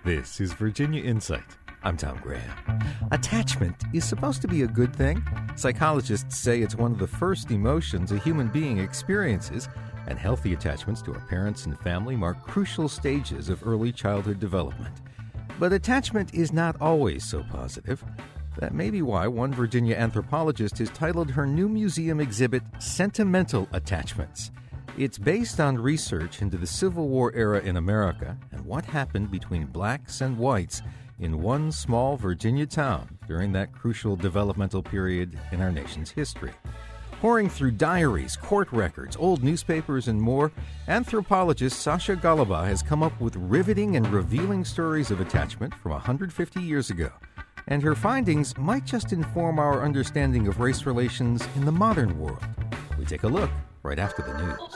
This is Virginia Insight. I'm Tom Graham. Attachment is supposed to be a good thing. Psychologists say it's one of the first emotions a human being experiences, and healthy attachments to our parents and family mark crucial stages of early childhood development. But attachment is not always so positive. That may be why one Virginia anthropologist has titled her new museum exhibit Sentimental Attachments. It's based on research into the Civil War era in America and what happened between blacks and whites in one small Virginia town during that crucial developmental period in our nation's history. Pouring through diaries, court records, old newspapers, and more, anthropologist Sasha Golubow has come up with riveting and revealing stories of attachment from 150 years ago. And her findings might just inform our understanding of race relations in the modern world. We take a look right after the news.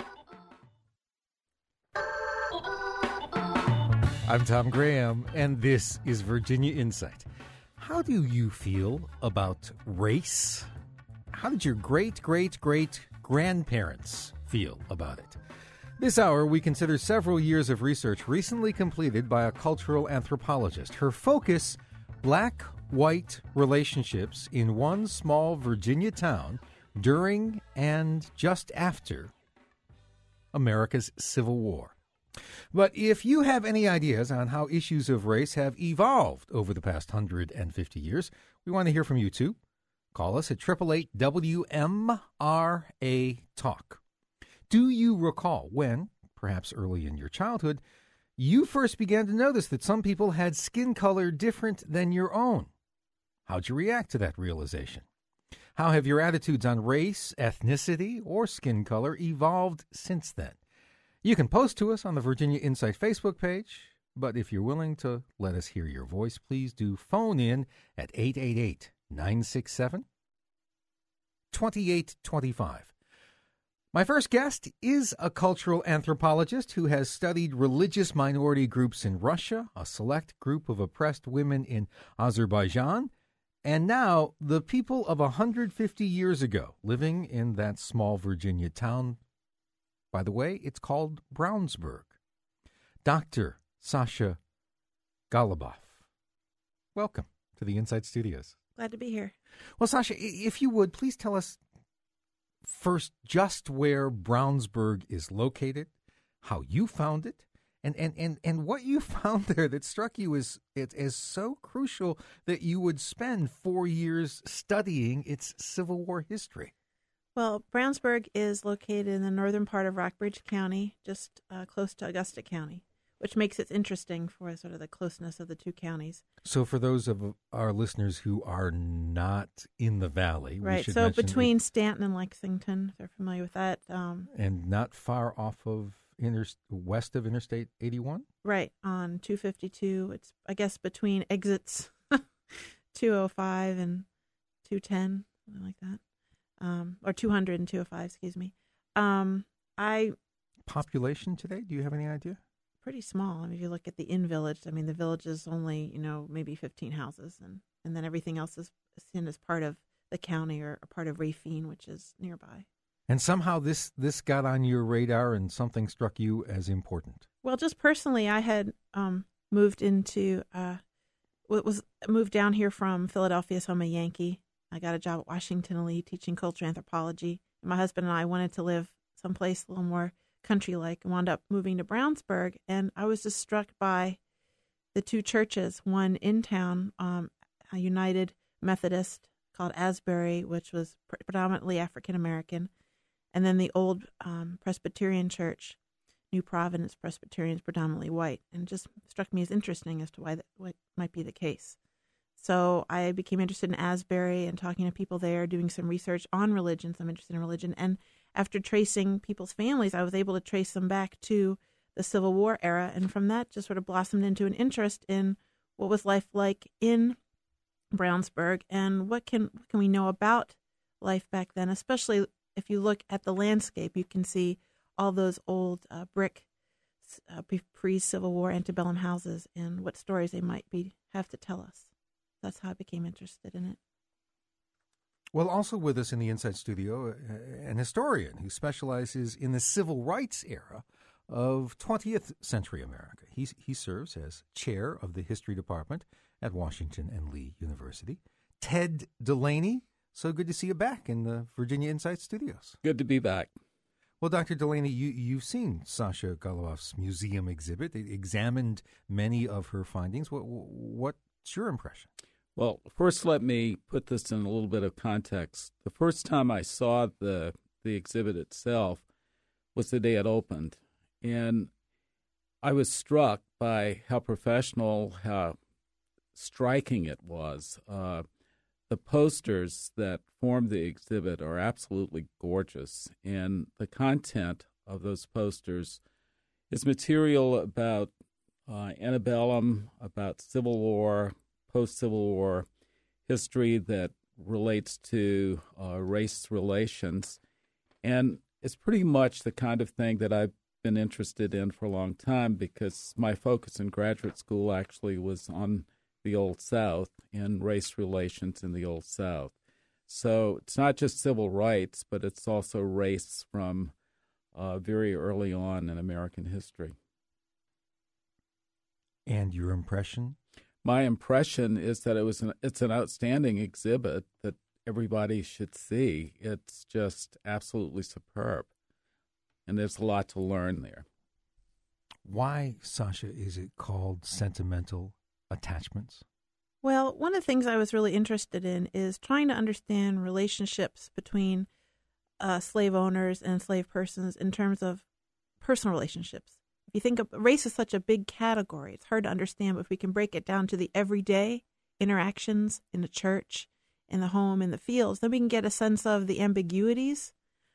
I'm Tom Graham, and this is Virginia Insight. How do you feel about race? How did your great-great-great-grandparents feel about it? This hour, we consider several years of research recently completed by a cultural anthropologist. Her focus, black-white relationships in one small Virginia town during and just after America's Civil War. But if you have any ideas on how issues of race have evolved over the past 150 years, we want to hear from you too. Call us at 888-WMRA-TALK. Do you recall when, perhaps early in your childhood, you first began to notice that some people had skin color different than your own? How'd you react to that realization? How have your attitudes on race, ethnicity, or skin color evolved since then? You can post to us on the Virginia Insight Facebook page, but if you're willing to let us hear your voice, please do phone in at 888-967-2825. My first guest is a cultural anthropologist who has studied religious minority groups in Russia, a select group of oppressed women in Azerbaijan, and now the people of 150 years ago living in that small Virginia town. By the way, it's called Brownsburg. Dr. Sasha Golubow. Welcome to the Insight Studios. Glad to be here. Well, Sasha, if you would, please tell us first just where Brownsburg is located, how you found it, and what you found there that struck you as so crucial that you would spend 4 years studying its Civil War history. Well, Brownsburg is located in the northern part of Rockbridge County, just close to Augusta County, which makes it interesting for sort of the closeness of the two counties. So for those of our listeners who are not in the valley, right? We should so mention between Stanton and Lexington, if they're familiar with that. And not far off of west of Interstate 81? Right, on 252. It's, I guess, between exits 205 and 210, something like that. Or 200 and 205, excuse me. Population today, do you have any idea? Pretty small. I mean, if you look at the in-village, I mean, the village is only, maybe 15 houses, and then everything else is seen as part of the county or a part of Rafine, which is nearby. And somehow this got on your radar and something struck you as important. Well, just personally, I had moved down here from Philadelphia, so I'm a Yankee. I got a job at Washington Lee teaching cultural anthropology. My husband and I wanted to live someplace a little more country-like and wound up moving to Brownsburg. And I was just struck by the two churches, one in town, a United Methodist called Asbury, which was predominantly African-American, and then the old Presbyterian church, New Providence Presbyterian, is predominantly white. And it just struck me as interesting as to why that might be the case. So I became interested in Asbury and talking to people there, doing some research on religion. So I'm interested in religion. And after tracing people's families, I was able to trace them back to the Civil War era. And from that, just sort of blossomed into an interest in what was life like in Brownsburg and what can we know about life back then, especially if you look at the landscape. You can see all those old brick pre-Civil War antebellum houses and what stories they might have to tell us. That's how I became interested in it. Well, also with us in the Insight Studio, an historian who specializes in the civil rights era of 20th century America. He serves as chair of the history department at Washington and Lee University. Ted Delaney, so good to see you back in the Virginia Insight Studios. Good to be back. Well, Dr. Delaney, you've seen Sasha Goloff's museum exhibit. It examined many of her findings. What's your impression? Well, first let me put this in a little bit of context. The first time I saw the exhibit itself was the day it opened, and I was struck by how professional, how striking it was. The posters that form the exhibit are absolutely gorgeous, and the content of those posters is material about antebellum, about Civil War, post-Civil War history that relates to race relations, and it's pretty much the kind of thing that I've been interested in for a long time because my focus in graduate school actually was on the Old South and race relations in the Old South. So it's not just civil rights, but it's also race from very early on in American history. And your impression? My impression is that it's an outstanding exhibit that everybody should see. It's just absolutely superb, and there's a lot to learn there. Why, Sasha, is it called Sentimental Attachments? Well, one of the things I was really interested in is trying to understand relationships between slave owners and enslaved persons in terms of personal relationships. If you think of race is such a big category, it's hard to understand, but if we can break it down to the everyday interactions in the church, in the home, in the fields, then we can get a sense of the ambiguities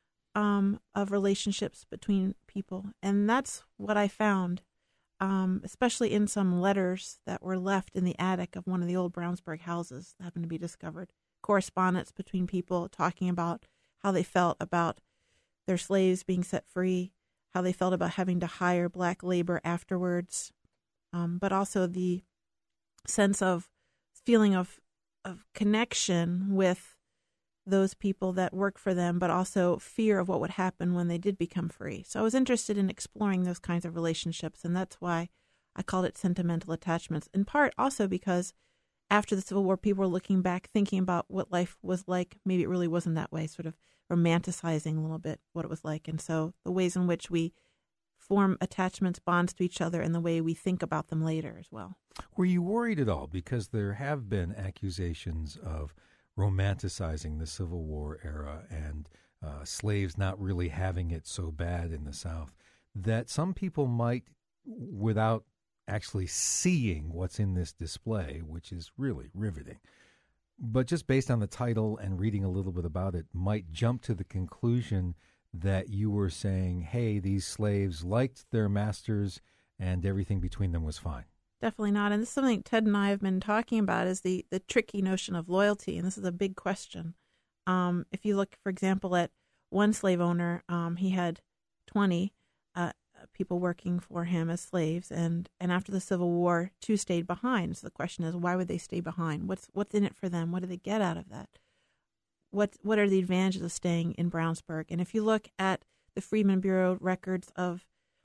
of relationships between people. And that's what I found, especially in some letters that were left in the attic of one of the old Brownsburg houses that happened to be discovered. Correspondence between people talking about how they felt about their slaves being set free, how they felt about having to hire black labor afterwards, but also the sense of feeling of connection with those people that work for them, but also fear of what would happen when they did become free. So I was interested in exploring those kinds of relationships, and that's why I called it Sentimental Attachments, in part also because after the Civil War, people were looking back, thinking about what life was like. Maybe it really wasn't that way, sort of romanticizing a little bit what it was like. And so the ways in which we form attachments, bonds to each other, and the way we think about them later as well. Were you worried at all? Because there have been accusations of romanticizing the Civil War era and slaves not really having it so bad in the South, that some people might, without actually seeing what's in this display, which is really riveting, but just based on the title and reading a little bit about it, might jump to the conclusion that you were saying, hey, these slaves liked their masters and everything between them was fine. Definitely not. And this is something Ted and I have been talking about, is the tricky notion of loyalty. And this is a big question. If you look, for example, at one slave owner, he had 20 people working for him as slaves. And after the Civil War, 2 stayed behind. So the question is, why would they stay behind? What's in it for them? What do they get out of that? What are the advantages of staying in Brownsburg? And if you look at the Freedmen Bureau records of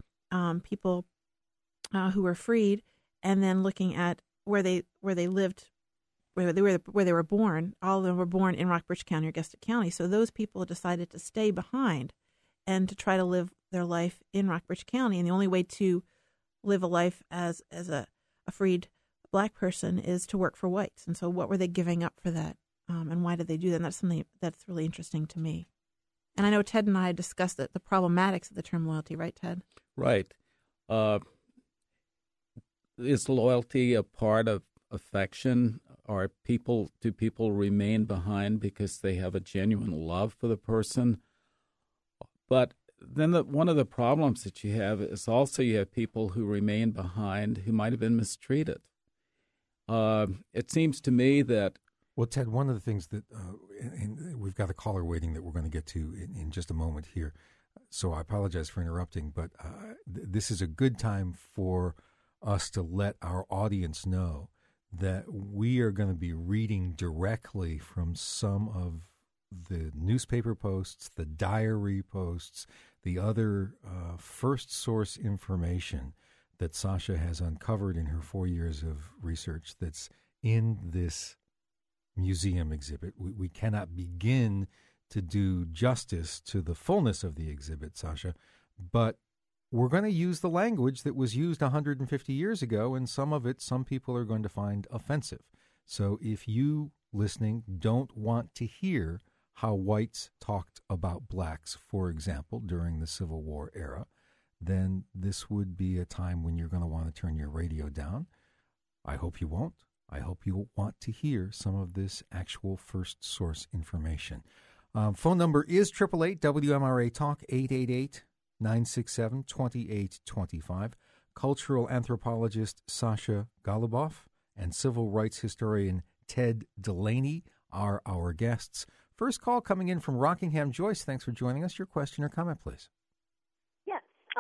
people who were freed, and then looking at where they lived, where they were born, all of them were born in Rockbridge County or Gesta County. So those people decided to stay behind and to try to live their life in Rockbridge County. And the only way to live a life as a freed black person is to work for whites. And so what were they giving up for that? And why did they do that? And that's something that's really interesting to me. And I know Ted and I discussed the problematics of the term loyalty, right, Ted? Right. Is loyalty a part of affection? Do people remain behind because they have a genuine love for the person? But then one of the problems that you have is also you have people who remain behind who might have been mistreated. It seems to me that... Well, Ted, one of the things that and we've got a caller waiting that we're going to get to in just a moment here, so I apologize for interrupting, but this is a good time for us to let our audience know that we are going to be reading directly from some of the newspaper posts, the diary posts the other first source information that Sasha has uncovered in her 4 years of research that's in this museum exhibit. We cannot begin to do justice to the fullness of the exhibit, Sasha, but we're going to use the language that was used 150 years ago, and some of it, some people are going to find offensive. So if you, listening, don't want to hear how whites talked about blacks, for example, during the Civil War era, then this would be a time when you're going to want to turn your radio down. I hope you won't. I hope you'll want to hear some of this actual first source information. Phone number is 888-WMRA-TALK, 888-967-2825. Cultural anthropologist Sasha Golubov and civil rights historian Ted Delaney are our guests. First call coming in from Rockingham. Joyce, thanks for joining us. Your question or comment, please. Yes.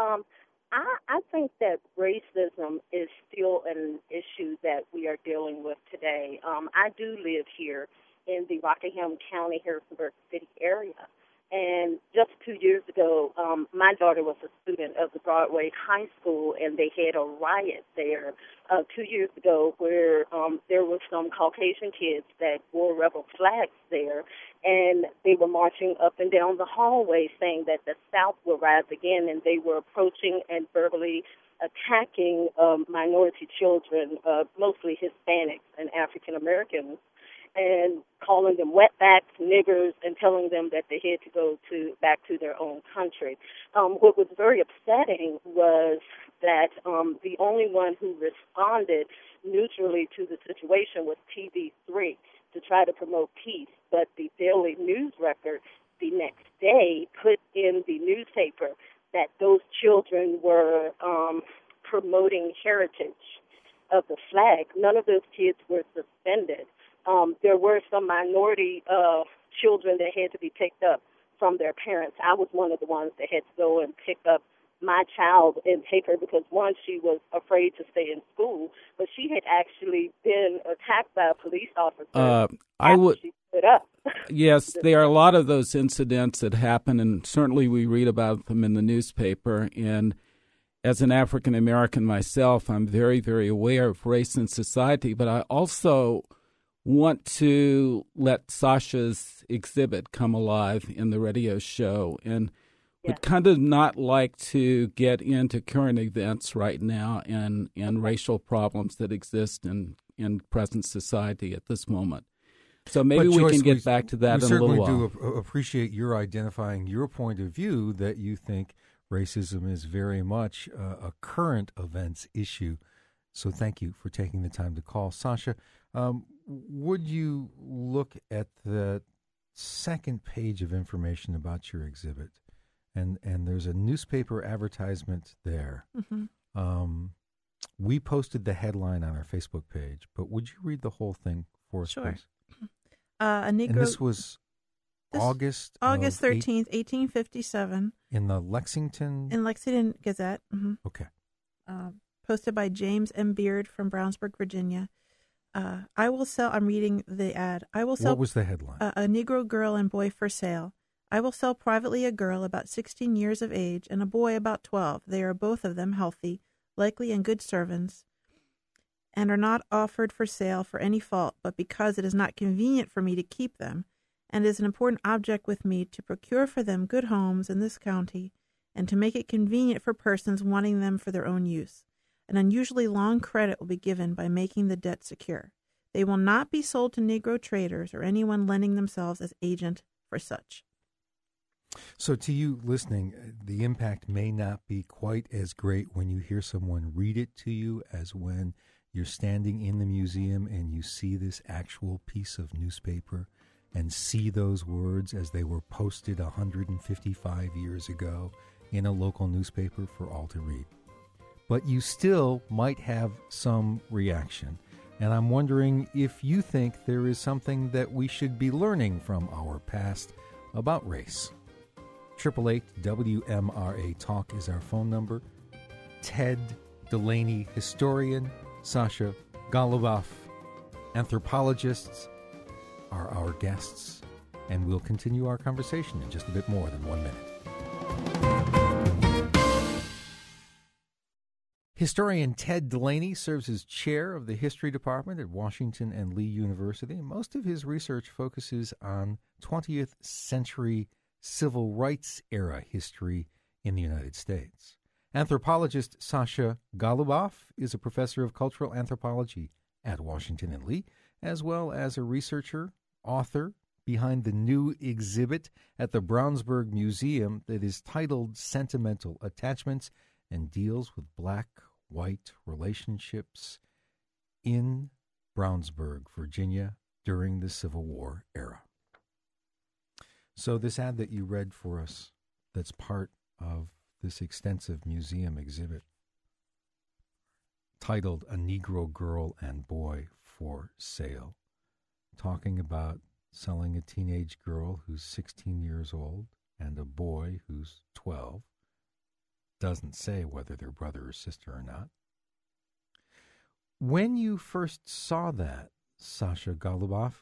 I think that racism is still an issue that we are dealing with today. I do live here in the Rockingham County, Harrisonburg City area. And just 2 years ago, my daughter was a student of the Broadway High School, and they had a riot there 2 years ago where there were some Caucasian kids that wore rebel flags there, and they were marching up and down the hallway saying that the South will rise again, and they were approaching and verbally attacking minority children, mostly Hispanics and African Americans, and calling them wetbacks, niggers, and telling them that they had to go back to their own country. What was very upsetting was that the only one who responded neutrally to the situation was TV3 to try to promote peace, but the Daily News Record the next day put in the newspaper that those children were promoting heritage of the flag. None of those kids were suspended. There were some minority children that had to be picked up from their parents. I was one of the ones that had to go and pick up my child and take her because, one, she was afraid to stay in school, but she had actually been attacked by a police officer she stood up. Yes, there are a lot of those incidents that happen, and certainly we read about them in the newspaper. And as an African American myself, I'm very, very aware of race in society, but I also want to let Sasha's exhibit come alive in the radio show, and would kind of not like to get into current events right now and racial problems that exist in present society at this moment. So maybe we can get back to that in a little while. We certainly do appreciate your identifying your point of view that you think racism is very much a current events issue. So thank you for taking the time to call. Sasha, would you look at the second page of information about your exhibit? And there's a newspaper advertisement there. Mm-hmm. We posted the headline on our Facebook page, but would you read the whole thing for us, sure. please? A Negro. And this was August 13th, 1857. In the Lexington Gazette. Mm-hmm. Okay. Posted by James M. Beard from Brownsburg, Virginia. I'm reading the ad. I will sell. What was the headline? A Negro girl and boy for sale. I will sell privately a girl about 16 years of age and a boy about 12. They are both of them healthy, likely and good servants, and are not offered for sale for any fault, but because it is not convenient for me to keep them, and is an important object with me to procure for them good homes in this county, and to make it convenient for persons wanting them for their own use. An unusually long credit will be given by making the debt secure. They will not be sold to Negro traders or anyone lending themselves as agent for such. So to you listening, the impact may not be quite as great when you hear someone read it to you as when you're standing in the museum and you see this actual piece of newspaper and see those words as they were posted 155 years ago in a local newspaper for all to read. But you still might have some reaction. And I'm wondering if you think there is something that we should be learning from our past about race. 888-WMRA-TALK is our phone number. Ted Delaney, historian, Sasha Golubov, anthropologists, are our guests. And we'll continue our conversation in just a bit more than 1 minute. Historian Ted Delaney serves as chair of the History Department at Washington and Lee University. Most of his research focuses on 20th century civil rights era history in the United States. Anthropologist Sasha Goluboff is a professor of cultural anthropology at Washington and Lee, as well as a researcher, author, behind the new exhibit at the Brownsburg Museum that is titled Sentimental Attachments and deals with black-white relationships in Brownsburg, Virginia, during the Civil War era. So this ad that you read for us, that's part of this extensive museum exhibit, titled A Negro Girl and Boy for Sale, talking about selling a teenage girl who's 16 years old and a boy who's 12. Doesn't say whether they're brother or sister or not. When you first saw that, Sasha Goluboff,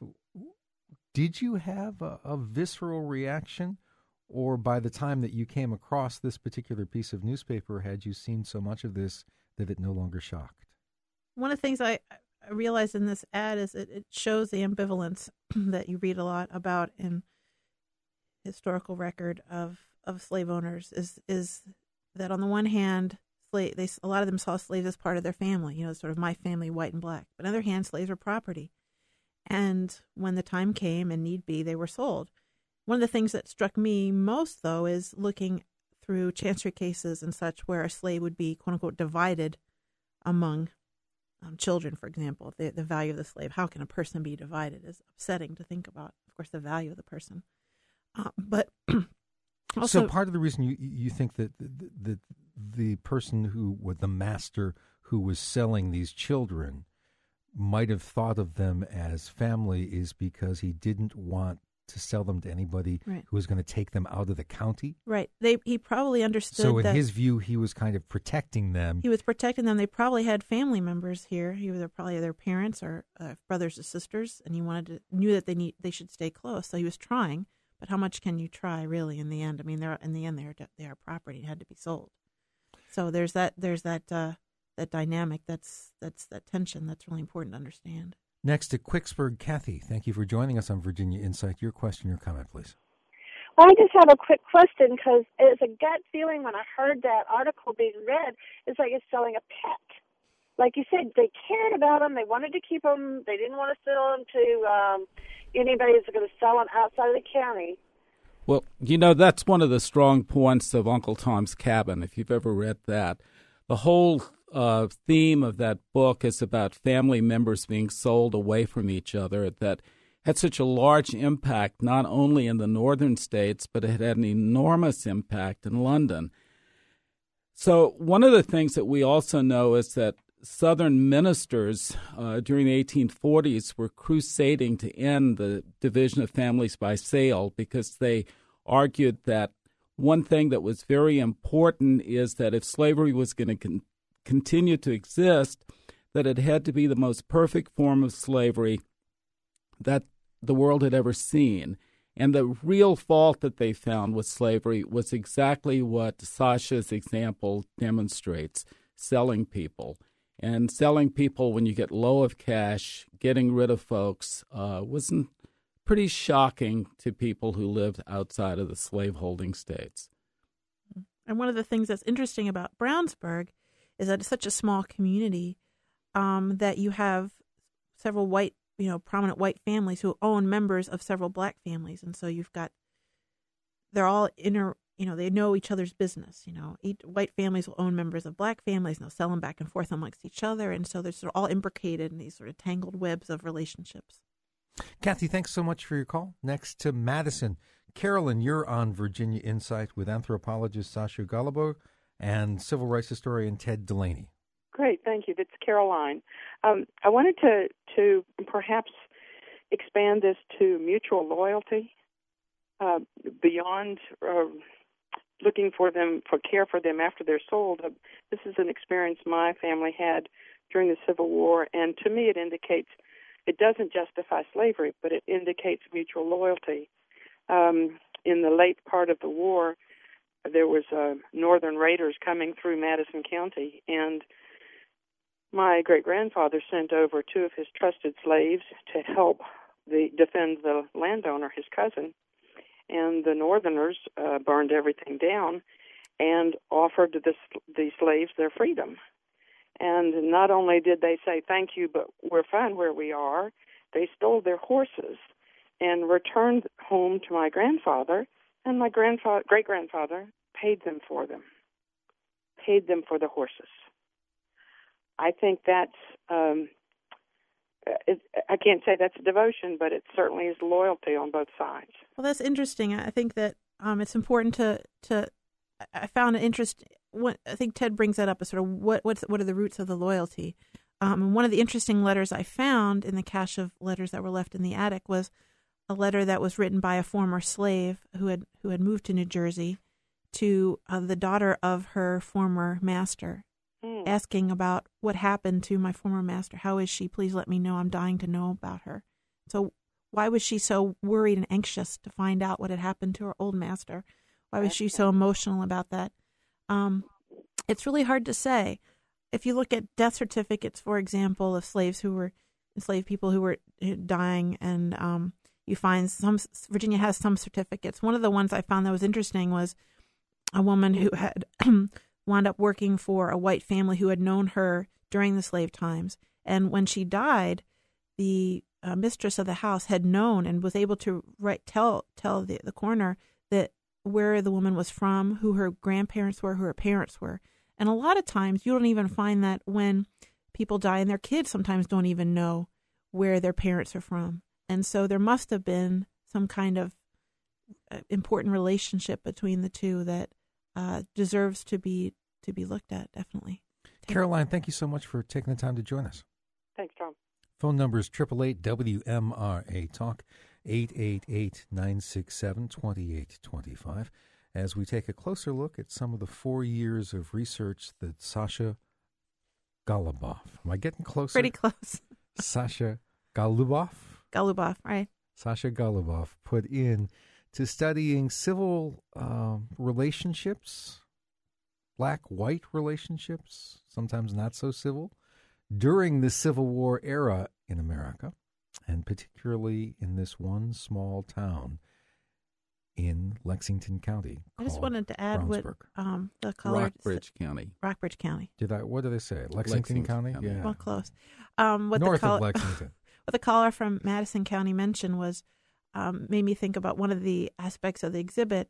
did you have a visceral reaction? Or by the time that you came across this particular piece of newspaper, had you seen so much of this that it no longer shocked? One of the things I realized in this ad is it shows the ambivalence that you read a lot about in historical record of slave owners is that on the one hand, a lot of them saw slaves as part of their family, sort of my family, white and black. But on the other hand, slaves were property. And when the time came and need be, they were sold. One of the things that struck me most, though, is looking through chancery cases and such where a slave would be, quote unquote, divided among children, for example. The value of the slave. How can a person be divided is upsetting to think about, of course, the value of the person. But also, so part of the reason you think that the person who was the master who was selling these children might have thought of them as family is because he didn't want to sell them to anybody who was going to take them out of the county? Right. He probably understood so in his view, he was kind of protecting them. He was protecting them. They probably had family members here. Either probably their parents or brothers or sisters, and he knew that they should stay close. So he was trying. But how much can you try, really? In the end, I mean, they are property. It had to be sold. So there's that dynamic. That's that tension. That's really important to understand. Next to Quicksburg, Kathy, thank you for joining us on Virginia Insight. Your question, your comment, please. Well, I just have a quick question because it's a gut feeling when I heard that article being read. It's like it's selling a pet. Like you said, they cared about them. They wanted to keep them. They didn't want to sell them to anybody who's going to sell them outside of the county. Well, that's one of the strong points of Uncle Tom's Cabin, if you've ever read that. The whole theme of that book is about family members being sold away from each other that had such a large impact not only in the northern states, but it had an enormous impact in London. So one of the things that we also know is that Southern ministers during the 1840s were crusading to end the division of families by sale because they argued that one thing that was very important is that if slavery was going to continue to exist, that it had to be the most perfect form of slavery that the world had ever seen. And the real fault that they found with slavery was exactly what Sasha's example demonstrates, selling people. And selling people when you get low of cash, getting rid of folks, was pretty shocking to people who lived outside of the slaveholding states. And one of the things that's interesting about Brownsburg is that it's such a small community that you have several prominent white families who own members of several black families. And so they're all they know each other's business. White families will own members of black families, and they'll sell them back and forth amongst each other. And so they're sort of all imbricated in these sort of tangled webs of relationships. Kathy, thanks so much for your call. Next to Madison. Carolyn, you're on Virginia Insight with anthropologist Sasha Goluboff and civil rights historian Ted Delaney. Great, thank you. That's Caroline. I wanted to perhaps expand this to mutual loyalty beyond looking for care for them after they're sold. This is an experience my family had during the Civil War, and to me it doesn't justify slavery, but it indicates mutual loyalty. In the late part of the war, there was Northern raiders coming through Madison County, and my great-grandfather sent over 2 of his trusted slaves to help defend the landowner, his cousin, and the Northerners burned everything down and offered the slaves their freedom. And not only did they say thank you, but we're fine where we are, they stole their horses and returned home to my grandfather, and my great-grandfather paid them for the horses. I think that's, I can't say that's devotion, but it certainly is loyalty on both sides. Well, that's interesting. I think that it's important to I found it interesting. I think Ted brings that up as sort of what are the roots of the loyalty. And one of the interesting letters I found in the cache of letters that were left in the attic was a letter that was written by a former slave who had moved to New Jersey to the daughter of her former master, asking about what happened to my former master. How is she? Please let me know. I'm dying to know about her. So why was she so worried and anxious to find out what had happened to her old master? Why was she so emotional about that? It's really hard to say. If you look at death certificates, for example, of enslaved people who were dying, and you find Virginia has some certificates. One of the ones I found that was interesting was a woman who had wound up working for a white family who had known her during the slave times. And when she died, the mistress of the house had known and was able to tell the coroner that where the woman was from, who her grandparents were, who her parents were. And a lot of times you don't even find that when people die, and their kids sometimes don't even know where their parents are from. And so there must have been some kind of important relationship between the two that deserves to be looked at, definitely. Caroline, thank you so much for taking the time to join us. Thanks, Tom. Phone number is 888-WMRA-TALK, 888-967-2825, as we take a closer look at some of the 4 years of research that Sasha Golubov, am I getting closer? Pretty close. Sasha Golubov, right. Sasha Golubov put in to studying civil relationships, black-white relationships, sometimes not so civil, during the Civil War era in America, and particularly in this one small town in Lexington County. I just wanted to add what the caller Rockbridge County. Rockbridge County. What did they say? Lexington County? Yeah. Well, close. North of Lexington. What the caller from Madison County mentioned was made me think about one of the aspects of the exhibit.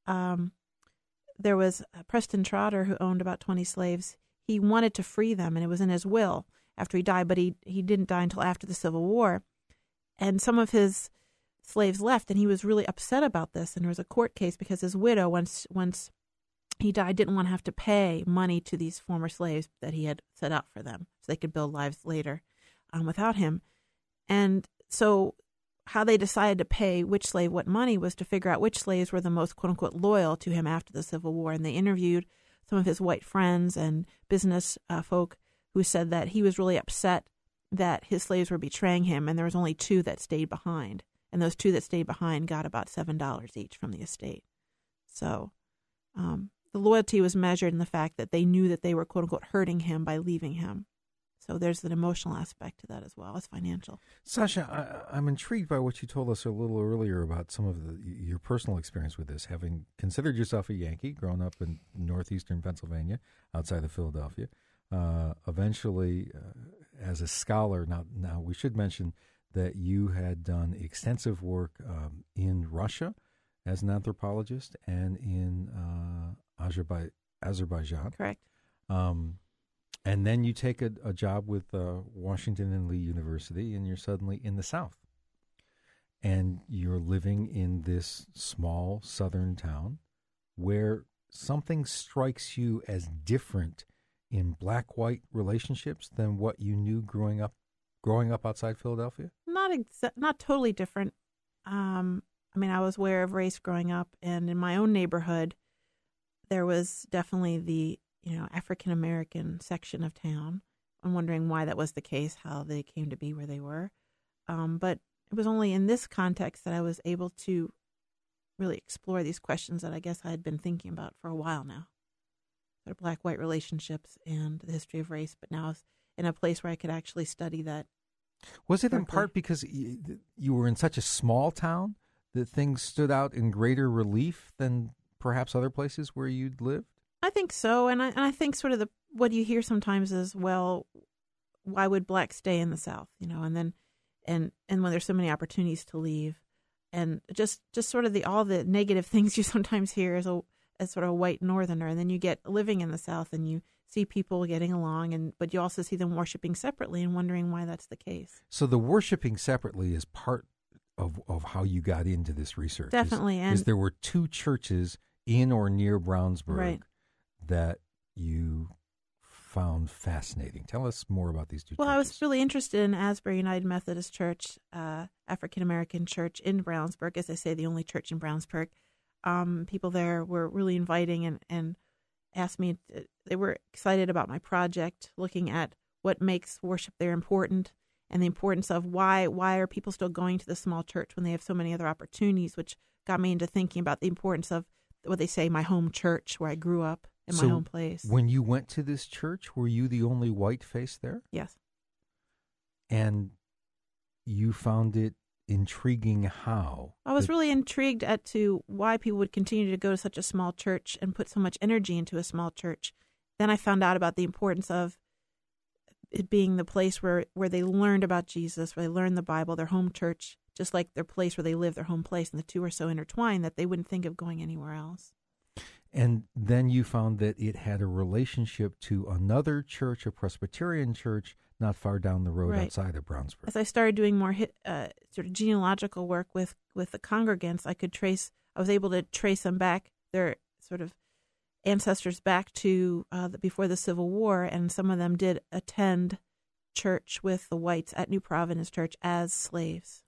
There was Preston Trotter, who owned about 20 slaves. He wanted to free them, and it was in his will after he died, but he didn't die until after the Civil War. And some of his slaves left, and he was really upset about this. And there was a court case because his widow, once he died, didn't want to have to pay money to these former slaves that he had set out for them so they could build lives later without him. And so how they decided to pay which slave what money was to figure out which slaves were the most, quote-unquote, loyal to him after the Civil War. And they interviewed some of his white friends and business folk who said that he was really upset that his slaves were betraying him, and there was only 2 that stayed behind. And those 2 that stayed behind got about $7 each from the estate. So the loyalty was measured in the fact that they knew that they were, quote-unquote, hurting him by leaving him. So there's an emotional aspect to that as well as financial. Sasha, I'm intrigued by what you told us a little earlier about some of your personal experience with this, having considered yourself a Yankee, grown up in northeastern Pennsylvania, outside of Philadelphia. Eventually, as a scholar, now we should mention that you had done extensive work in Russia as an anthropologist and in Azerbaijan. Correct. And then you take a job with Washington and Lee University, and you're suddenly in the South. And you're living in this small southern town where something strikes you as different in black-white relationships than what you knew growing up outside Philadelphia? Not totally different. I mean, I was aware of race growing up, and in my own neighborhood, there was definitely the African American section of town. I'm wondering why that was the case, how they came to be where they were. But it was only in this context that I was able to really explore these questions that I guess I had been thinking about for a while now. Sort of black-white relationships and the history of race, but now in a place where I could actually study that. Was it in Berkeley. part because you were in such a small town that things stood out in greater relief than perhaps other places where you'd lived? I think so, and I think sort of what you hear sometimes is, well, why would blacks stay in the South, and then and when there's so many opportunities to leave, and just sort of all the negative things you sometimes hear as sort of a white Northerner, and then you get living in the South and you see people getting along, but you also see them worshiping separately and wondering why that's the case. So the worshiping separately is part of how you got into this research. Definitely, is there were two churches in or near Brownsburg, right, that you found fascinating. Tell us more about these two churches. Well, I was really interested in Asbury United Methodist Church, African-American church in Brownsburg, as I say, the only church in Brownsburg. People there were really inviting and asked me, they were excited about my project, looking at what makes worship there important and the importance of why are people still going to the small church when they have so many other opportunities, which got me into thinking about the importance of what they say, my home church, where I grew up, in my home place. When you went to this church, were you the only white face there? Yes. And you found it intriguing how? I was really intrigued as to why people would continue to go to such a small church and put so much energy into a small church. Then I found out about the importance of it being the place where they learned about Jesus, where they learned the Bible, their home church, just like their place where they live, their home place. And the two are so intertwined that they wouldn't think of going anywhere else. And then you found that it had a relationship to another church, a Presbyterian church, not far down the road, right, outside of Brownsburg. As I started doing more sort of genealogical work with the congregants, I was able to trace them back, their sort of ancestors back to before the Civil War, and some of them did attend church with the whites at New Providence Church as slaves.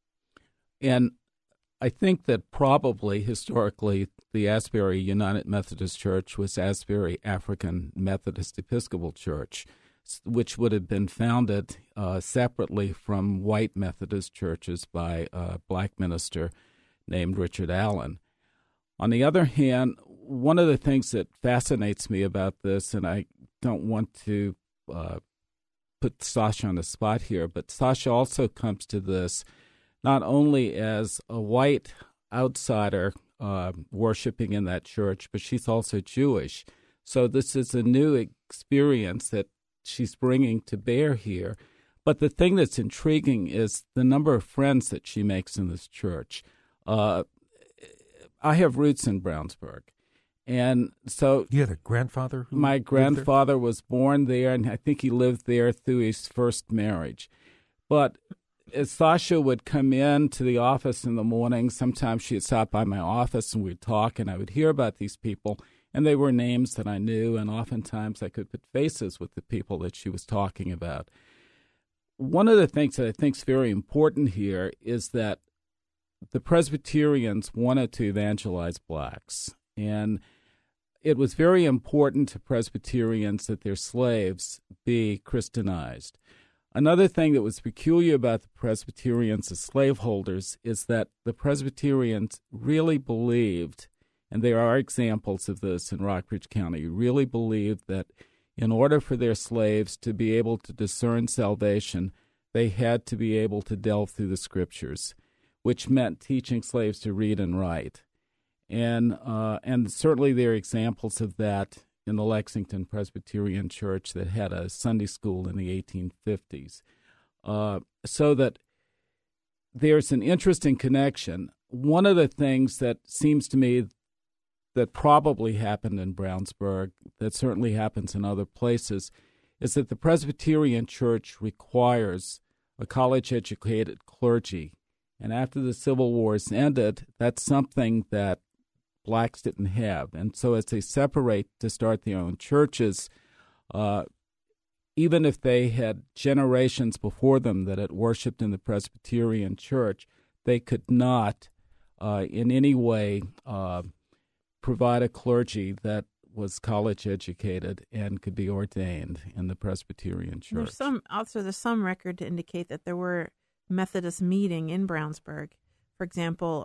And I think that probably historically the Asbury United Methodist Church was Asbury African Methodist Episcopal Church, which would have been founded separately from white Methodist churches by a black minister named Richard Allen. On the other hand, one of the things that fascinates me about this, and I don't want to put Sasha on the spot here, but Sasha also comes to this not only as a white outsider worshiping in that church, but she's also Jewish. So this is a new experience that she's bringing to bear here. But the thing that's intriguing is the number of friends that she makes in this church. I have roots in Brownsburg. And so you had a grandfather who my grandfather was born there, and I think he lived there through his first marriage. But as Sasha would come in to the office in the morning, sometimes she'd stop by my office and we'd talk, and I would hear about these people, and they were names that I knew, and oftentimes I could put faces with the people that she was talking about. One of the things that I think is very important here is that the Presbyterians wanted to evangelize blacks, and it was very important to Presbyterians that their slaves be Christianized. Another thing that was peculiar about the Presbyterians as slaveholders is that the Presbyterians really believed, and there are examples of this in Rockbridge County, really believed that in order for their slaves to be able to discern salvation, they had to be able to delve through the Scriptures, which meant teaching slaves to read and write. And certainly there are examples of that in the Lexington Presbyterian Church that had a Sunday school in the 1850s. So that there's an interesting connection. One of the things that seems to me that probably happened in Brownsburg, that certainly happens in other places, is that the Presbyterian Church requires a college-educated clergy. And after the Civil Wars ended, that's something that blacks didn't have. And so as they separate to start their own churches, even if they had generations before them that had worshipped in the Presbyterian Church, they could not in any way provide a clergy that was college educated and could be ordained in the Presbyterian Church. There's some record to indicate that there were Methodist meeting in Brownsburg. For example,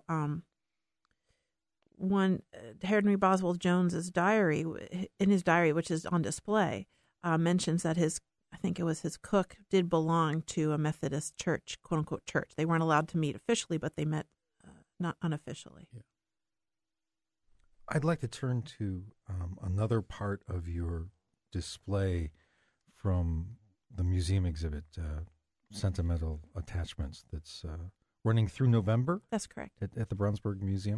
Henry Boswell Jones's diary, in his diary, which is on display, mentions that his think it was his cook, did belong to a Methodist church, quote unquote church. They weren't allowed to meet officially, but they met not unofficially. Yeah. I'd like to turn to another part of your display from the museum exhibit, Sentimental Attachments, that's running through November. That's correct. At the Brownsburg Museum.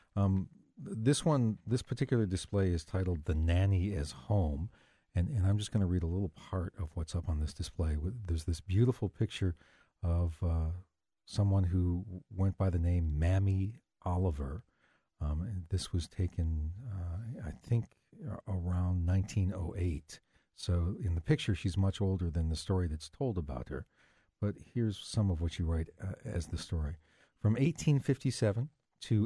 This particular display is titled "The Nanny is Home," and I'm just going to read a little part of what's up on this display. There's this beautiful picture of someone who went by the name Mammy Oliver. And this was taken, I think, around 1908. So in the picture, she's much older than the story that's told about her. But here's some of what you write as the story. From 1857 to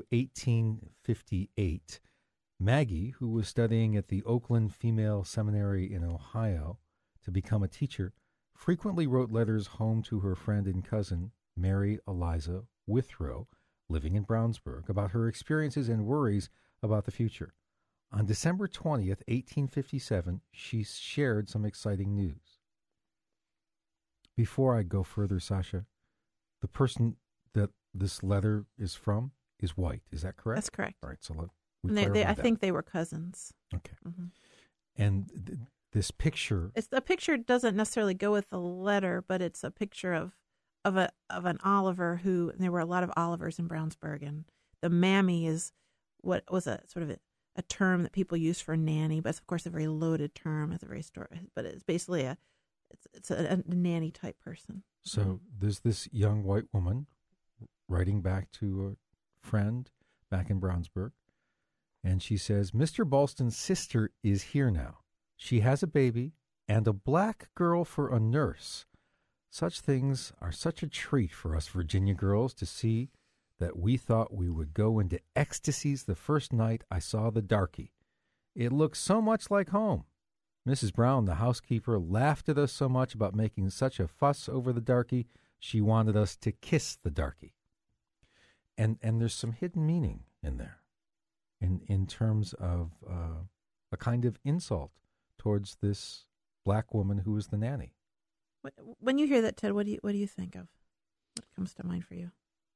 1858, Maggie, who was studying at the Oakland Female Seminary in Ohio to become a teacher, frequently wrote letters home to her friend and cousin, Mary Eliza Withrow, living in Brownsburg, about her experiences and worries about the future. On December 20th, 1857, she shared some exciting news. Before I go further, Sasha, the person that this letter is from is white. Is that correct? That's correct. All right, so I think they were cousins. Okay. Mm-hmm. And this picture... The picture doesn't necessarily go with the letter, but it's a picture of an Oliver who, and there were a lot of Olivers in Brownsburg, and the mammy is what was a sort of a term that people use for nanny, but it's of course a very loaded term. It's a very but it's basically a nanny type person. So there's this young white woman writing back to a friend back in Brownsburg, and she says, "Mr. Ballston's sister is here now. She has a baby and a black girl for a nurse. Such things are such a treat for us Virginia girls to see that we thought we would go into ecstasies the first night I saw the darky. It looked so much like home. Mrs. Brown, the housekeeper, laughed at us so much about making such a fuss over the darky, she wanted us to kiss the darky." And there's some hidden meaning in there, in terms of a kind of insult towards this black woman who is the nanny. When you hear that, Ted, what do you think of? What comes to mind for you?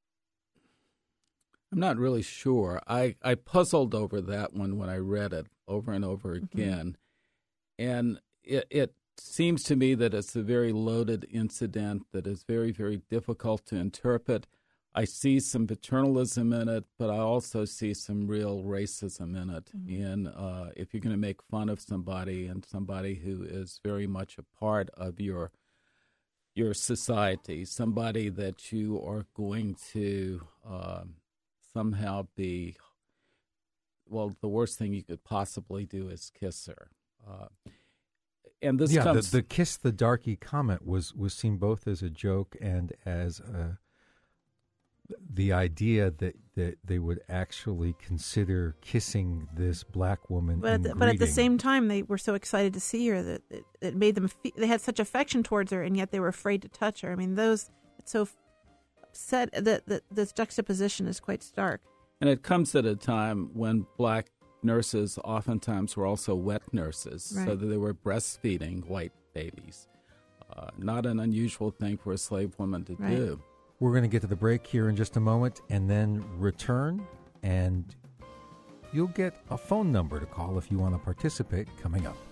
I'm not really sure. I puzzled over that one when I read it over and over again. And it seems to me that it's a very loaded incident that is very, very difficult to interpret. I see some paternalism in it, but I also see some real racism in it. And if you're going to make fun of somebody, and somebody who is very much a part of your society, somebody that you are going to somehow be, well, the worst thing you could possibly do is kiss her. And this comes... the kiss the darky comment was seen both as a joke and as the idea that they would actually consider kissing this black woman. But at the same time, they were so excited to see her that it made them they had such affection towards her, and yet they were afraid to touch her. I mean, it's so sad that this juxtaposition is quite stark. And it comes at a time when black nurses oftentimes were also wet nurses, right, so that they were breastfeeding white babies. Not an unusual thing for a slave woman to do. We're going to get to the break here in just a moment and then return, and you'll get a phone number to call if you want to participate coming up.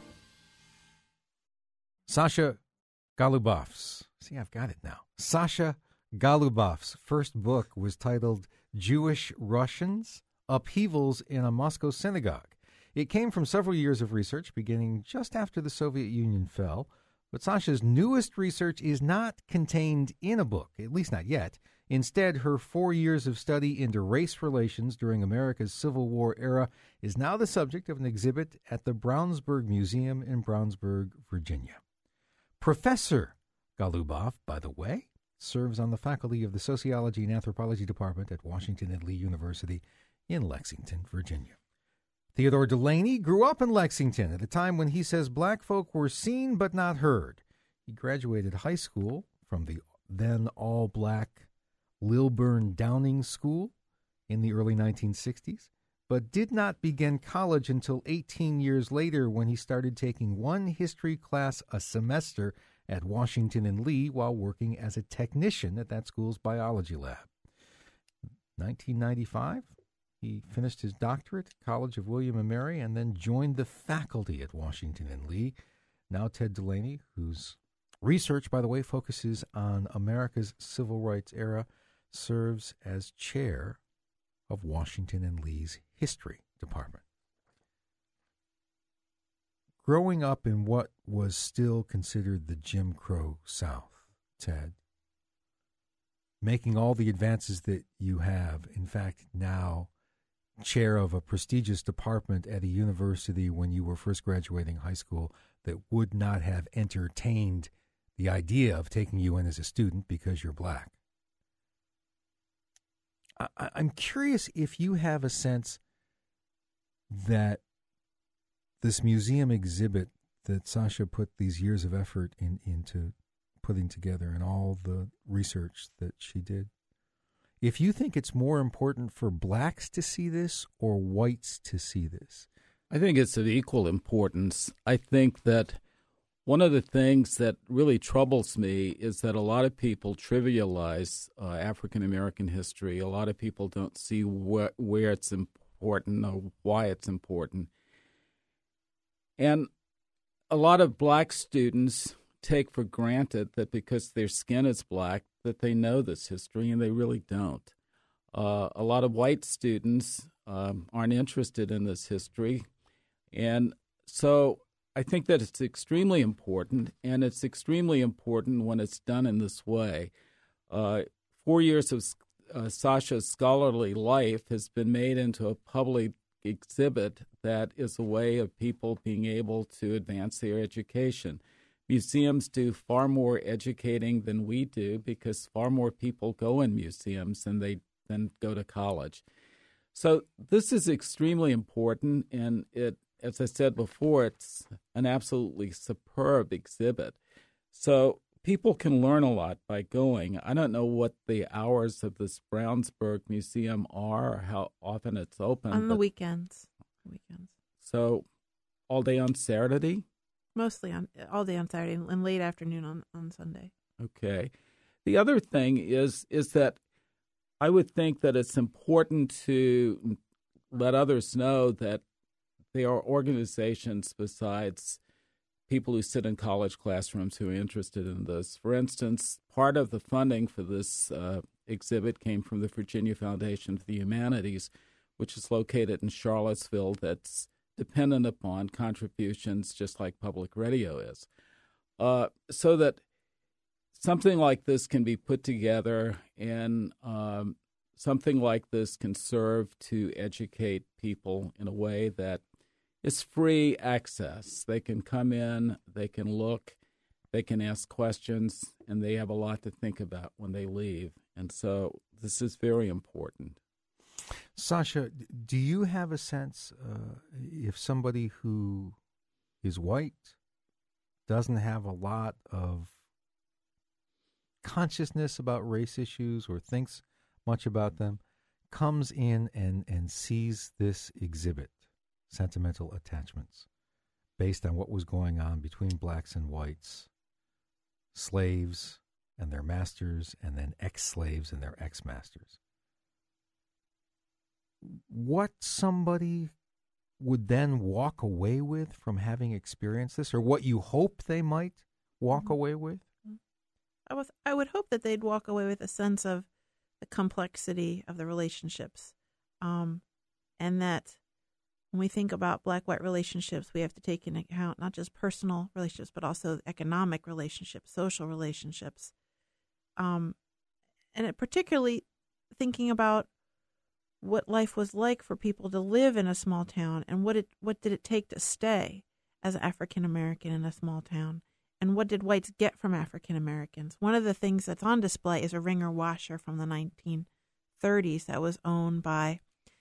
Sasha Golubov's, I've got it now. Sasha Golubov's first book was titled Jewish Russians, Upheavals in a Moscow Synagogue. It came from several years of research beginning just after the Soviet Union fell. But Sasha's newest research is not contained in a book, at least not yet. Instead, her 4 years of study into race relations during America's Civil War era is now the subject of an exhibit at the Brownsburg Museum in Brownsburg, Virginia. Professor Golubov, by the way, serves on the faculty of the Sociology and Anthropology Department at Washington and Lee University in Lexington, Virginia. Theodore Delaney grew up in Lexington at a time when he says black folk were seen but not heard. He graduated high school from the then all-black Lilburn Downing School in the early 1960s, but did not begin college until 18 years later when he started taking one history class a semester at Washington and Lee while working as a technician at that school's biology lab. 1995, he finished his doctorate at College of William & Mary and then joined the faculty at Washington and Lee. Now Ted Delaney, whose research, by the way, focuses on America's civil rights era, serves as chair of Washington and Lee's History Department. Growing up in what was still considered the Jim Crow South, Ted, making all the advances that you have, in fact, now chair of a prestigious department at a university when you were first graduating high school that would not have entertained the idea of taking you in as a student because you're black. I'm curious if you have a sense that this museum exhibit that Sasha put these years of effort into putting together and all the research that she did, if you think it's more important for blacks to see this or whites to see this. I think it's of equal importance. I think that one of the things that really troubles me is that a lot of people trivialize African-American history. A lot of people don't see where it's important or why it's important. And a lot of black students take for granted that because their skin is black, that they know this history, and they really don't. A lot of white students aren't interested in this history. And so I think that it's extremely important, and it's extremely important when it's done in this way. 4 years of Sasha's scholarly life has been made into a public exhibit that is a way of people being able to advance their education. Museums do far more educating than we do because far more people go in museums than go to college. So this is extremely important, and it, as I said before, it's an absolutely superb exhibit. So people can learn a lot by going. I don't know what the hours of this Brownsburg Museum are or how often it's open. On the weekends. So all day on Saturday? Mostly all day on Saturday and late afternoon on Sunday. Okay. The other thing is that I would think that it's important to let others know that there are organizations besides people who sit in college classrooms who are interested in this. For instance, part of the funding for this exhibit came from the Virginia Foundation for the Humanities, which is located in Charlottesville, that's dependent upon contributions just like public radio is. So that something like this can be put together, and something like this can serve to educate people in a way that is free access. They can come in, they can look, they can ask questions, and they have a lot to think about when they leave. And so this is very important. Sasha, do you have a sense if somebody who is white, doesn't have a lot of consciousness about race issues or thinks much about them, comes in and sees this exhibit, Sentimental Attachments, based on what was going on between blacks and whites, slaves and their masters, and then ex-slaves and their ex-masters? What somebody would then walk away with from having experienced this, or what you hope they might walk away with? I would hope that they'd walk away with a sense of the complexity of the relationships, and that when we think about black-white relationships, we have to take into account not just personal relationships, but also economic relationships, social relationships, and particularly thinking about what life was like for people to live in a small town, and what did it take to stay as African American in a small town, and what did whites get from African Americans. One of the things that's on display is a wringer washer from the 1930s that was owned by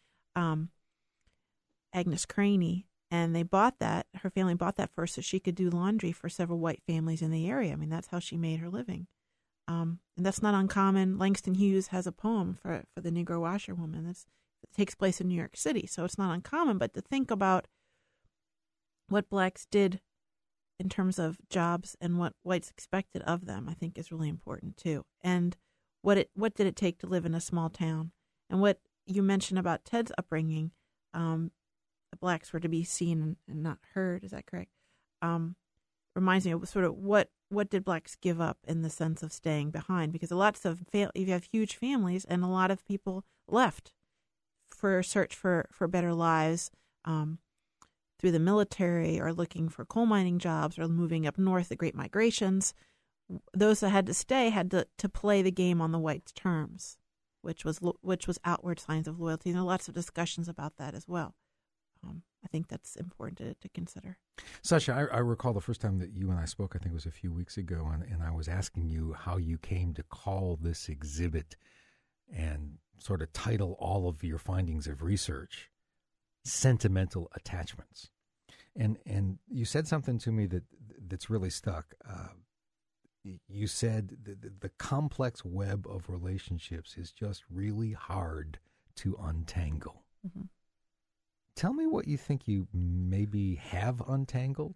Agnes Craney, and they bought that. Her family bought that first so she could do laundry for several white families in the area. I mean, that's how she made her living. And that's not uncommon. Langston Hughes has a poem for the Negro washerwoman. It takes place in New York City, so it's not uncommon. But to think about what blacks did in terms of jobs and what whites expected of them, I think is really important too. And what did it take to live in a small town? And what you mentioned about Ted's upbringing, the blacks were to be seen and not heard. Is that correct? Reminds me of sort of what did blacks give up in the sense of staying behind? Because you have huge families, and a lot of people left for a search for better lives through the military, or looking for coal mining jobs, or moving up north, the Great Migrations. Those that had to stay had to play the game on the whites' terms, which was outward signs of loyalty. And there are lots of discussions about that as well. I think that's important to consider. Sasha, I recall the first time that you and I spoke, I think it was a few weeks ago, and I was asking you how you came to call this exhibit and sort of title all of your findings of research Sentimental Attachments. And you said something to me that's really stuck. You said the complex web of relationships is just really hard to untangle. Mm-hmm. Tell me what you think you maybe have untangled.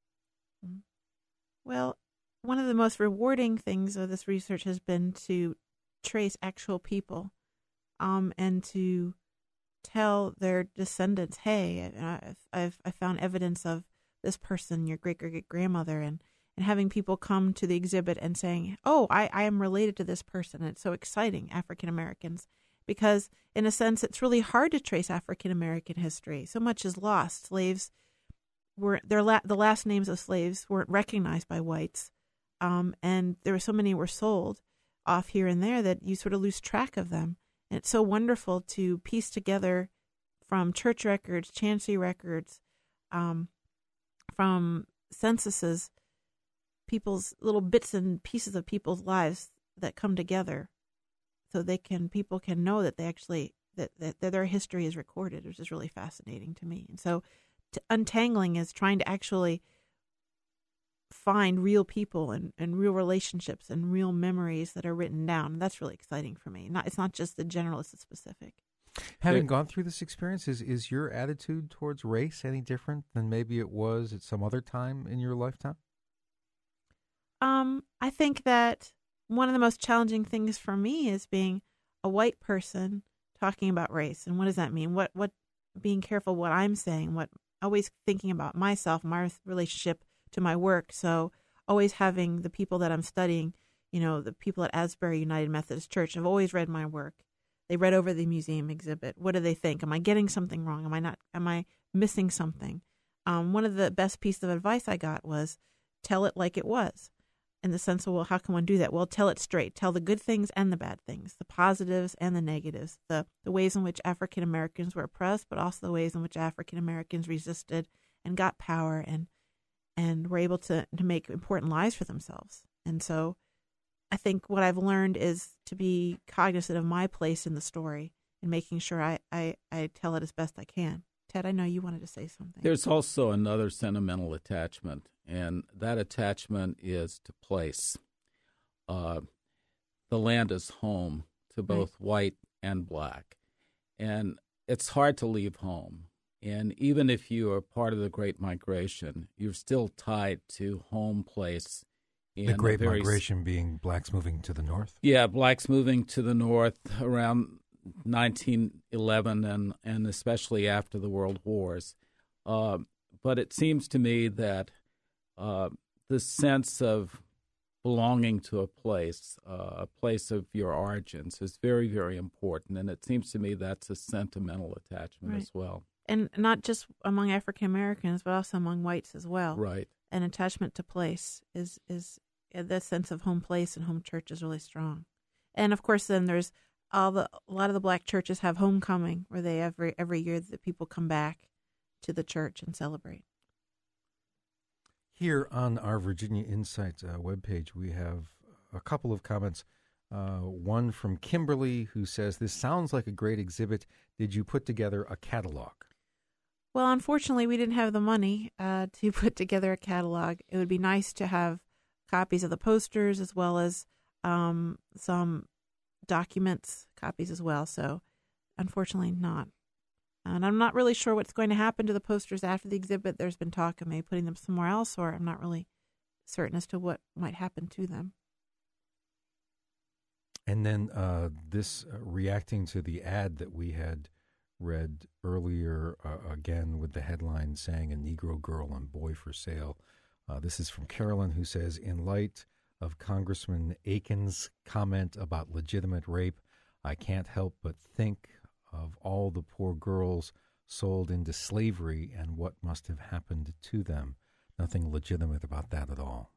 Well, one of the most rewarding things of this research has been to trace actual people and to tell their descendants, hey, I've found evidence of this person, your great-great-grandmother, and having people come to the exhibit and saying, oh, I am related to this person. And it's so exciting, African Americans. Because, in a sense, it's really hard to trace African-American history. So much is lost. Slaves the last names of slaves weren't recognized by whites, and there were so many were sold off here and there that you sort of lose track of them. And it's so wonderful to piece together from church records, chancery records, from censuses, people's little bits and pieces of people's lives that come together. So people can know that they actually that their history is recorded, which is really fascinating to me. And so, untangling is trying to actually find real people and real relationships and real memories that are written down. And that's really exciting for me. It's not just the general; it's the specific. Having gone through this experience, is your attitude towards race any different than maybe it was at some other time in your lifetime? I think that one of the most challenging things for me is being a white person talking about race. And what does that mean? What being careful what I'm saying, what always thinking about myself, my relationship to my work. So always having the people that I'm studying, the people at Asbury United Methodist Church have always read my work. They read over the museum exhibit. What do they think? Am I getting something wrong? Am I missing something? One of the best pieces of advice I got was tell it like it was. In the sense of, well, how can one do that? Well, tell it straight. Tell the good things and the bad things, the positives and the negatives, the ways in which African Americans were oppressed, but also the ways in which African Americans resisted and got power and were able to make important lives for themselves. And so I think what I've learned is to be cognizant of my place in the story and making sure I tell it as best I can. Ted, I know you wanted to say something. There's also another sentimental attachment, and that attachment is to place. The land is home to both white and black, and it's hard to leave home. And even if you are part of the Great Migration, you're still tied to home place. The Great Migration being blacks moving to the north? Yeah, blacks moving to the north around 1911 and especially after the World Wars. But it seems to me that the sense of belonging to a place of your origins, is very, very important. And it seems to me that's a sentimental attachment as well. And not just among African Americans, but also among whites as well. Right. An attachment to place is the sense of home place and home church is really strong. And of course, then there's a lot of the black churches have homecoming, where they every year that people come back to the church and celebrate. Here on our Virginia Insights webpage, we have a couple of comments. One from Kimberly, who says, "This sounds like a great exhibit. Did you put together a catalog?" Well, unfortunately, we didn't have the money to put together a catalog. It would be nice to have copies of the posters as well as some documents, copies as well. So, unfortunately, not. And I'm not really sure what's going to happen to the posters after the exhibit. There's been talk of maybe putting them somewhere else, or I'm not really certain as to what might happen to them. And then this reacting to the ad that we had read earlier, again with the headline saying a Negro girl and boy for sale. This is from Carolyn, who says, in light of Congressman Aiken's comment about legitimate rape, I can't help but think of all the poor girls sold into slavery and what must have happened to them. Nothing legitimate about that at all.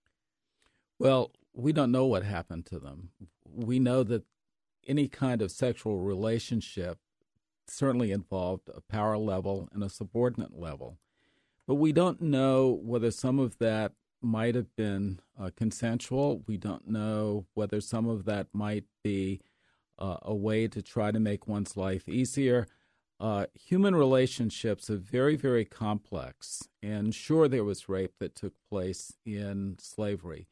Well, we don't know what happened to them. We know that any kind of sexual relationship certainly involved a power level and a subordinate level. But we don't know whether some of that might have been consensual. We don't know whether some of that might be a way to try to make one's life easier. Human relationships are very, very complex. And sure, there was rape that took place in slavery.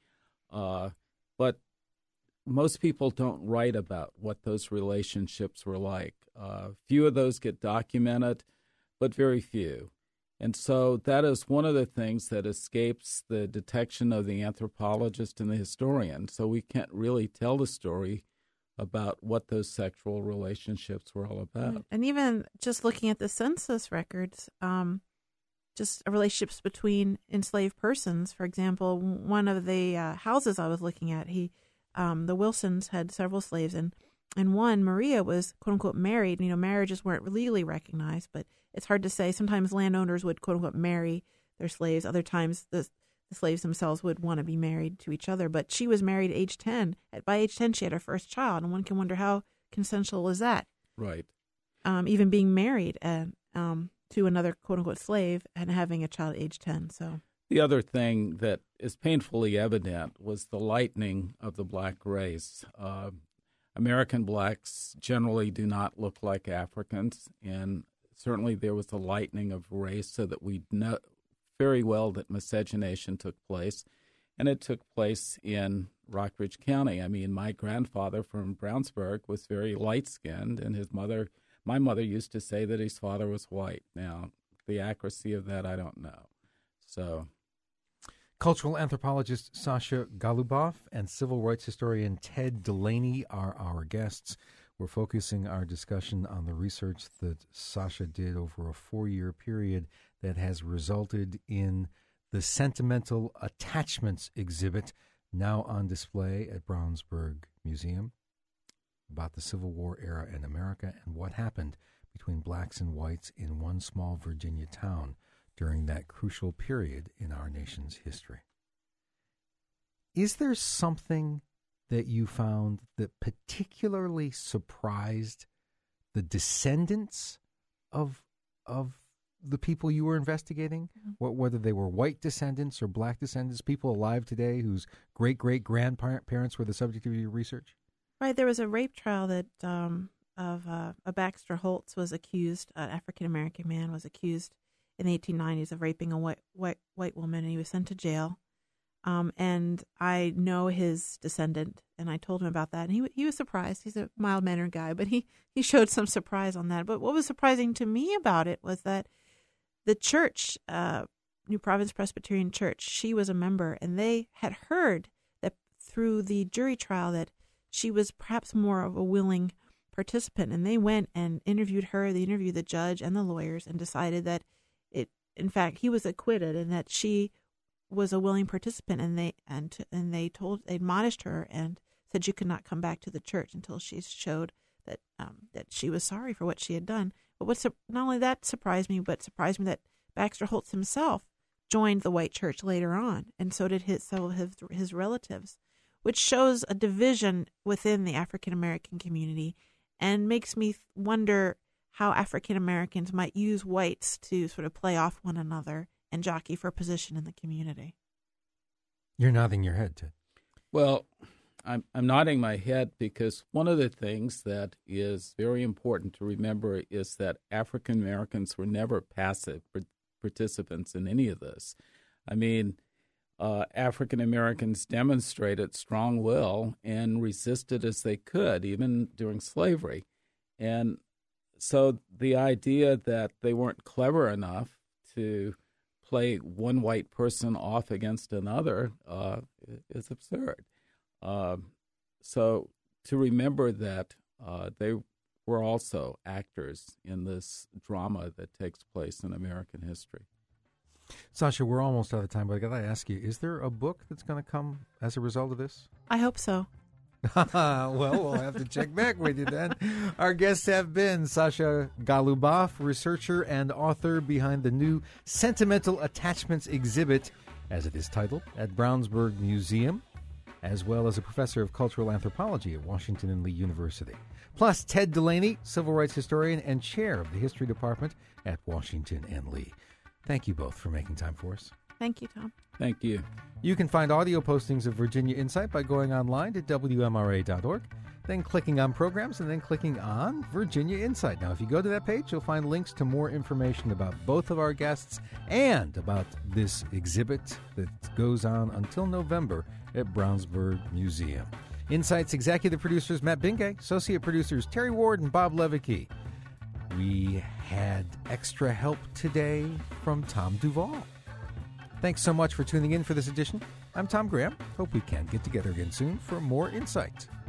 But most people don't write about what those relationships were like. Few of those get documented, but very few. And so that is one of the things that escapes the detection of the anthropologist and the historian. So we can't really tell the story about what those sexual relationships were all about. And even just looking at the census records, just relationships between enslaved persons. For example, one of the houses I was looking at, the Wilsons had several slaves, and one, Maria, was quote unquote married. Marriages weren't legally recognized, but it's hard to say. Sometimes landowners would quote unquote marry their slaves. Other times the slaves themselves would want to be married to each other. But she was married at age 10. By age 10, she had her first child, and one can wonder how consensual is that? Right. Even being married to another quote-unquote slave and having a child at age 10. So the other thing that is painfully evident was the lightening of the black race. American blacks generally do not look like Africans, and certainly there was a lightening of race so that we know very well that miscegenation took place, and it took place in Rockridge County. I mean, my grandfather from Brownsburg was very light-skinned, and my mother used to say that his father was white. Now, the accuracy of that, I don't know. So, cultural anthropologist Sasha Golubov and civil rights historian Ted Delaney are our guests. We're focusing our discussion on the research that Sasha did over a 4-year period that has resulted in the Sentimental Attachments exhibit, now on display at Brownsburg Museum, about the Civil War era in America and what happened between blacks and whites in one small Virginia town during that crucial period in our nation's history. Is there something that you found that particularly surprised the descendants of the people you were investigating? Whether they were white descendants or black descendants, people alive today whose great-great-grandparents were the subject of your research? Right, there was a rape trial that a Baxter Holtz was accused, an African-American man was accused in the 1890s of raping a white woman, and he was sent to jail. And I know his descendant, and I told him about that, and he was surprised. He's a mild-mannered guy, but he showed some surprise on that. But what was surprising to me about it was that the church, New Providence Presbyterian Church, she was a member, and they had heard that through the jury trial that she was perhaps more of a willing participant, and they went and interviewed her. They interviewed the judge and the lawyers and decided that in fact, he was acquitted and that she was a willing participant, and they admonished her and said you could not come back to the church until she showed that she was sorry for what she had done. But not only that surprised me, but surprised me that Baxter Holtz himself joined the white church later on, and so did his relatives, which shows a division within the African American community and makes me wonder how African Americans might use whites to sort of play off one another and jockey for a position in the community. You're nodding your head, Ted. Well, I'm nodding my head because one of the things that is very important to remember is that African Americans were never passive participants in any of this. I mean, African Americans demonstrated strong will and resisted as they could, even during slavery. And so the idea that they weren't clever enough to play one white person off against another is absurd. So to remember that they were also actors in this drama that takes place in American history. Sasha, we're almost out of time, but I got to ask you, is there a book that's going to come as a result of this? I hope so. Well, we'll have to check back with you then. Our guests have been Sasha Goluboff, researcher and author behind the new Sentimental Attachments exhibit, as it is titled, at Brownsburg Museum, as well as a professor of cultural anthropology at Washington and Lee University. Plus, Ted Delaney, civil rights historian and chair of the history department at Washington and Lee. Thank you both for making time for us. Thank you, Tom. Thank you. You can find audio postings of Virginia Insight by going online to WMRA.org, then clicking on programs, and then clicking on Virginia Insight. Now, if you go to that page, you'll find links to more information about both of our guests and about this exhibit that goes on until November at Brownsburg Museum. Insight's executive producers Matt Bingay, associate producers Terry Ward and Bob Levicki. We had extra help today from Tom Duvall. Thanks so much for tuning in for this edition. I'm Tom Graham. Hope we can get together again soon for more Insight.